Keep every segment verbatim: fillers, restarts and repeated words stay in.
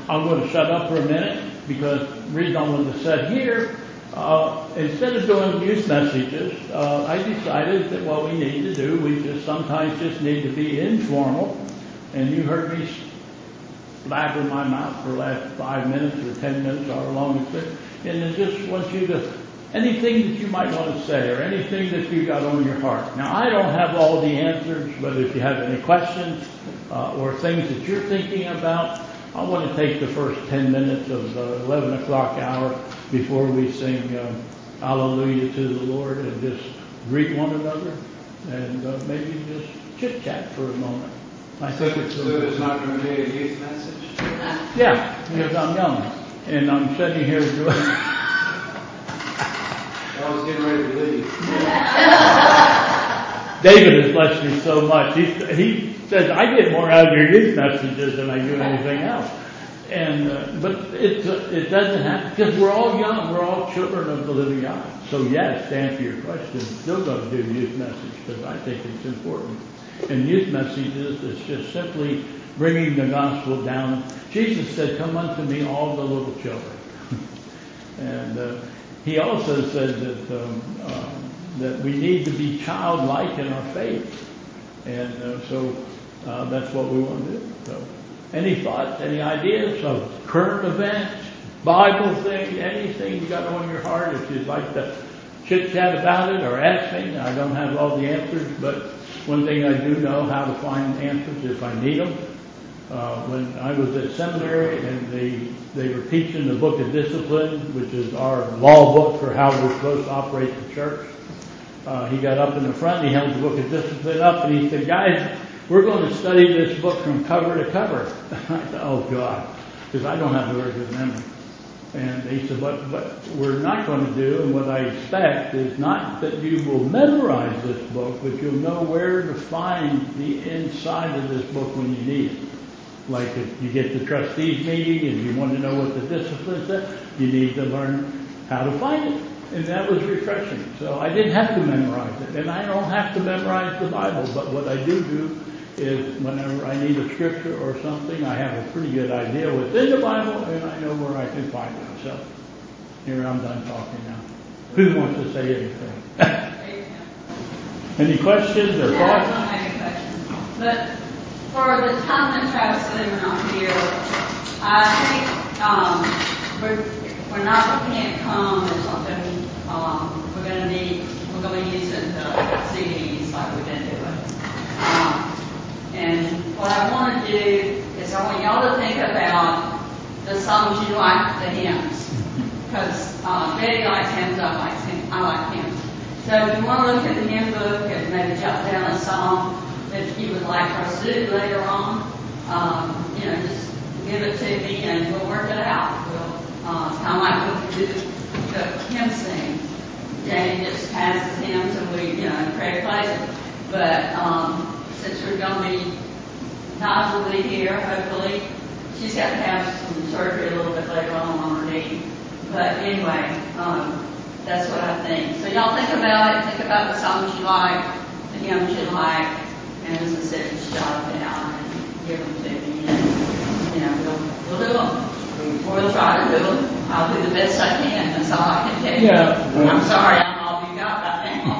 I'm going to shut up for a minute because the reason I wanted to sit here, uh, instead of doing youth messages, uh, I decided that what we need to do, we just sometimes just need to be informal. And you heard me blabber my mouth for the last five minutes or ten minutes, however long it's been. And I just want you to, anything that you might want to say or anything that you got on your heart. Now, I don't have all the answers, but if you have any questions uh, or things that you're thinking about, I want to take the first ten minutes of the eleven o'clock hour before we sing um, Hallelujah to the Lord and just greet one another and uh, maybe just chit-chat for a moment. I think so, it's so there's not going to be a youth message? Yeah, because I'm young and I'm sitting here doing. I was getting ready to leave. David has blessed me so much. He, he says I get more out of your youth messages than I do anything else. And uh, but it uh, it doesn't happen because we're all young. We're all children of the living God. So yes, to answer your question, still going to do youth message because I think it's important. And youth messages is just simply bringing the gospel down. Jesus said, "Come unto me, all the little children." and uh, he also said that um, uh, that we need to be childlike in our faith. And uh, so uh, that's what we want to do. So, any thoughts, any ideas of current events, Bible thing, anything you got on your heart? If you'd like to chit chat about it or ask me, I don't have all the answers, but one thing I do know how to find answers if I need them. Uh, when I was at seminary and they they were teaching the Book of Discipline, which is our law book for how we're supposed to operate the church. Uh, he got up in the front, he held the Book of Discipline up, and he said, "Guys, we're going to study this book from cover to cover." I thought, oh God, because I don't have a very good memory. And he said, but what we're not going to do, and what I expect, is not that you will memorize this book, but you'll know where to find the inside of this book when you need it. Like if you get the trustees meeting and you want to know what the discipline says, you need to learn how to find it. And that was refreshing. So I didn't have to memorize it. And I don't have to memorize the Bible. But what I do do is whenever I need a scripture or something, I have a pretty good idea what's in the Bible, and I know where I can find it. So here I'm done talking now. Who wants to say anything? Any questions or yeah, thoughts? I don't have any questions. But for the time that Travis and we're not here, I think um, we're, we're not looking at come as something um, we're going to need, we're going to be using the C Ds like we've been doing. Um, and what I want to do is I want y'all to think about the songs you like, the hymns. Because uh, Betty likes hymns, I like hymns, I like hymns. So if you want to look at the hymn book and maybe jot down a song that you would like for us to do later on, um, you know, just give it to me and we'll work it out. We'll uh, kind of like we do the hymn sing. Jane just passes hymns and we, you know, and Craig plays it. But um, since we're going to be Naz will be here, hopefully. She's got to have some surgery a little bit later on on her knee. But anyway, um, that's what I think. So y'all think about it. Think about the songs you like, the hymns you like, and as I said, just jot them down and give them to me. And, you know, we'll, we'll do them. We'll try to do them. I'll do the best I can. That's all I can tell you. Yeah. I'm sorry, I'm all you got right now.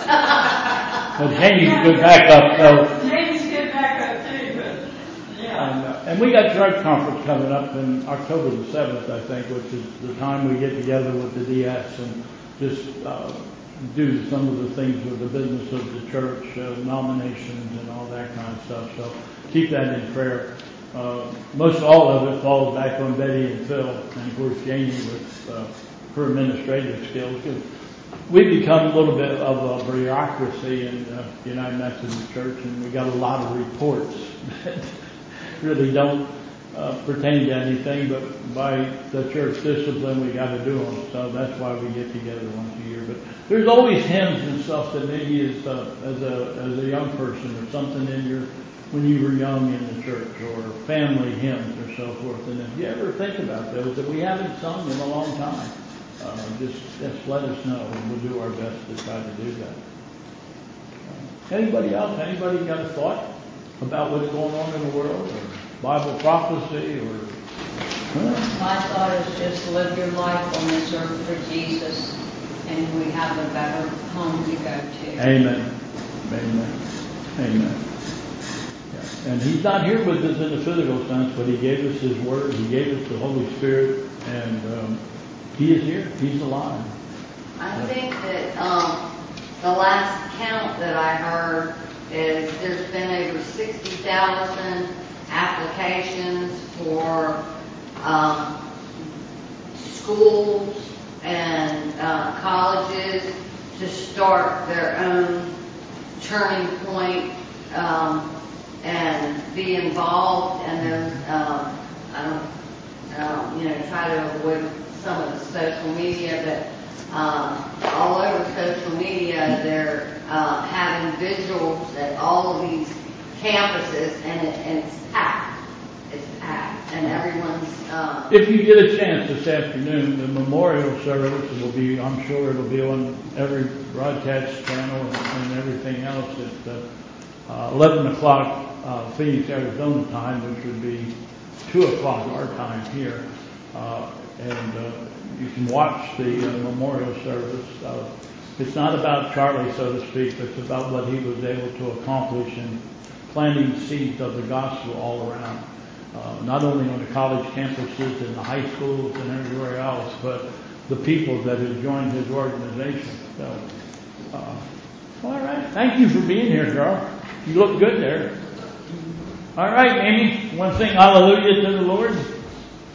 Well, Jamie's good backup, though. Jamie's good backup too, but yeah. And, uh, and we got church conference coming up in October the seventh, I think, which is the time we get together with the D S and just uh, do some of the things with the business of the church, uh, nominations and all that kind of stuff. So keep that in prayer. Uh, most all of it falls back on Betty and Phil, and of course Jamie with uh, her administrative skills. We've become a little bit of a bureaucracy in the United Methodist Church, and we got a lot of reports that really don't uh, pertain to anything, but by the church discipline, we got to do them. So that's why we get together once a year. But there's always hymns and stuff that maybe is uh, as a as a young person or something in your when you were young in the church, or family hymns or so forth. And if you ever think about those that we haven't sung in a long time, uh, just just let us know, and we'll do our best to try to do that. Uh, anybody else? Anybody got a thought about what's going on in the world, or Bible prophecy, or My thought is just live your life on this earth for Jesus, and we have a better home to go to. Amen. Amen. Amen. Yeah. And He's not here with us in the physical sense, but He gave us His Word. He gave us the Holy Spirit, and um, He is here. He's alive. I think that um, the last count that I heard is there's been over sixty thousand applications for um, schools and uh, colleges to start their own turning point um, and be involved, and then um, I don't, um, you know, try to avoid some of the social media, but um, all over social media they're uh, having visuals at all of these campuses, and, it, and it's packed. It's packed, and everyone's. Um, If you get a chance this afternoon, the memorial service will be, I'm sure it'll be on every broadcast channel and, and everything else at uh, uh, eleven o'clock uh, Phoenix, Arizona time, which would be two o'clock our time here. Uh, and uh, you can watch the uh, memorial service. Uh, it's not about Charlie, so to speak, but it's about what he was able to accomplish in planting seeds of the gospel all around. Uh, not only on the college campuses and the high schools and everywhere else, but the people that have joined his organization. So, uh, all right. Thank you for being here, girl. You look good there. All right, Amy. Want to sing hallelujah to the Lord?